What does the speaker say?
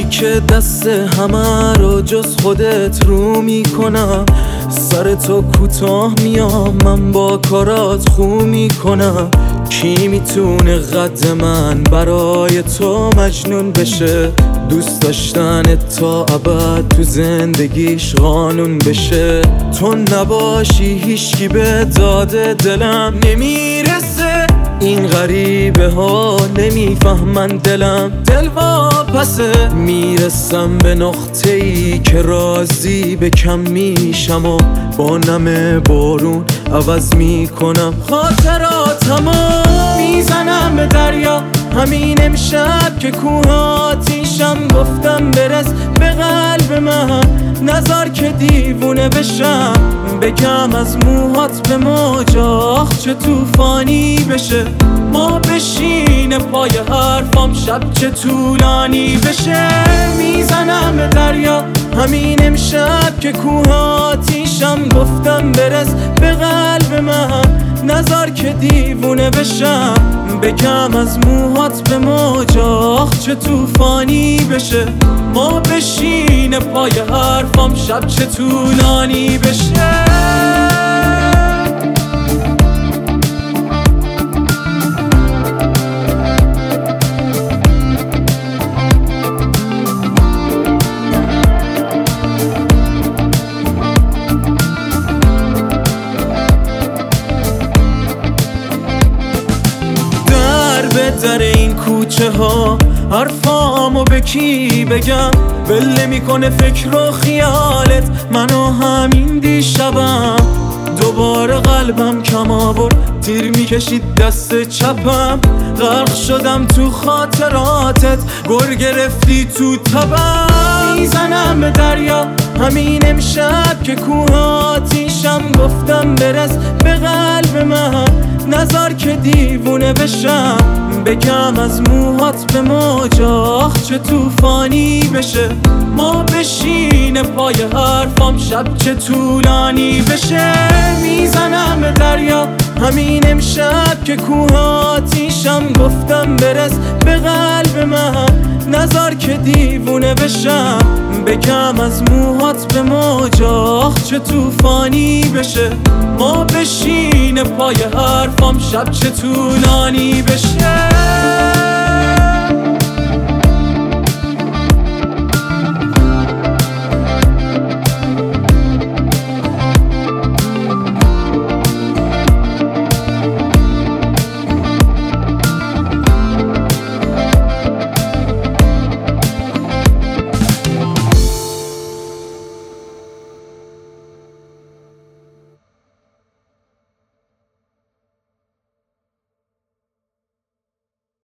که دست همه رو جز خودت رو میکنم، سر تو کوتاه میام من با کارات خو میکنم. کی میتونه قد من برای تو مجنون بشه؟ دوست داشتن تا ابد تو زندگیش قانون بشه. تو نباشی هیچکی به داد دلم نمیرسه. این غریبه ها نمیفهمن دلم دل واپسه. میرسم به نقطه ای که راضی به کم میشم و با نم بارون عوض میکنم خاطراتمو. میزنم به دریا همین امشب که کوهاتیشم. گفتم برس به قلب من نذار که دیوونه بشم. بگم از موهات به موج آخ چه توفانی بشه. ما بشین پای حرفام شب چه طولانی بشه. میزنم به دریا همین امشب که کوهاتیشم. گفتم برس به قلب من نذار که دیوونه بشم. بگم از موهات به موج آخ چه توفانی بشه. ما بشین پای حرفام شب چه طولانی بشه. در این کوچه ها حرفامو به کی بگم؟ ول نمیکنه فکر و خیالت منو همین دیشبم. دوباره قلبم کم آورد تیر میکشید دست چپم. غرق شدم تو خاطراتت گر گرفتی تو تبم. میزنم به دریا همین امشب که کوهاتیشم. گفتم برس به قلب من نذار که دیوونه بشم. بگم از موهات به موج آخ چه توفانی بشه. ما بشین پای حرفام شب چه طولانی بشه. میزنم به دریا همین امشب که کوهاتیشم. گفتم برس به قلب من نذار که دیوونه بشم. بگم از موهات به موج آخ چه توفانی بشه. ما بشین پای حرفام شب چه طولانی بشه.